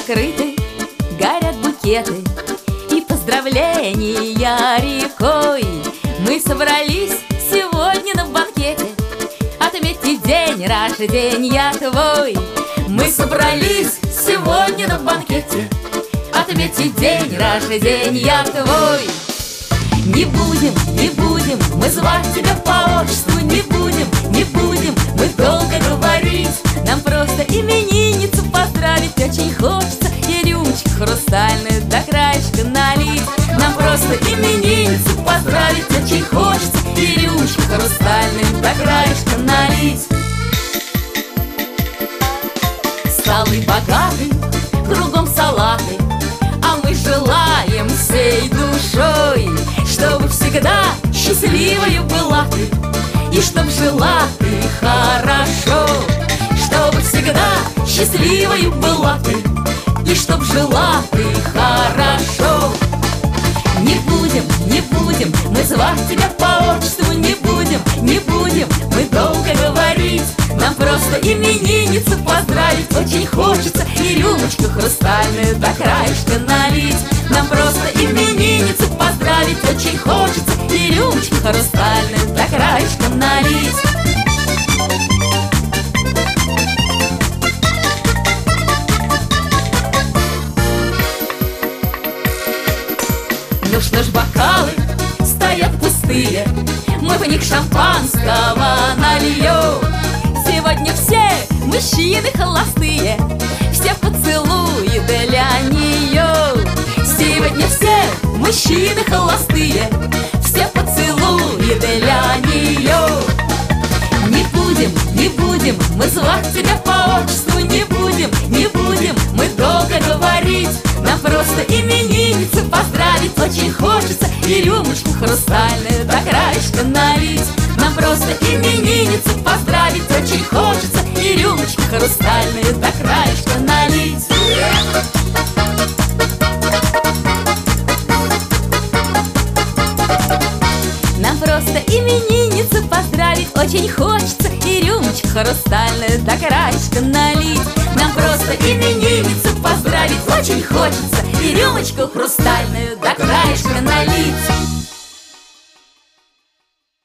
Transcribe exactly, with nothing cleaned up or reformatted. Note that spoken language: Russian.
раскрыты, горят букеты и поздравления рекой. Мы собрались сегодня на банкете отметить день рождения твой. Мы собрались сегодня на банкете отметить день рождения твой. Не будем, не будем мы звать тебя по отчеству, не будем, не будем мы долго говорить. Нам просто именинницу поздравить очень хочется и рюмочку хрустальную до краешка налить. Нам просто именинницу поздравить очень хочется и рюмочку хрустальную до краешка налить. Столы богаты, кругом салаты, а мы желаем всей душой, чтобы всегда счастливою была ты, и чтоб жила ты хорошо. Чтобы всегда счастливою была ты, и чтоб жила ты хорошо. Не будем, не будем мы звать тебя по отчеству, не будем, не будем мы долго говорить. Нам просто именинницу поздравить очень хочется и рюмочку хрустальную до краешка налить. Нам просто именинницу поздравить очень хочется и рюмочку хрустальную до краешка налить. Ну что ж, бокалы стоят пустые, мы в них шампанского нальем. Сегодня все мужчины холостые, все поцелуи для нее. Сегодня все мужчины холостые, все поцелуи для нее. Не будем, не будем мы звать тебя по отчеству, не будем, не будем мы долго говорить. Нам просто именинницу поздравить очень хочется и рюмочку хрустальную до краешка налить. Нам просто именинницу поздравить очень хочется и рюмочку хрустальную до краешка налить. Нам просто именинницу поздравить очень хочется и рюмочку хрустальную до краешка налить. Нам просто именинницу поздравить очень хочется и рюмочку хрустальную до краешка налить.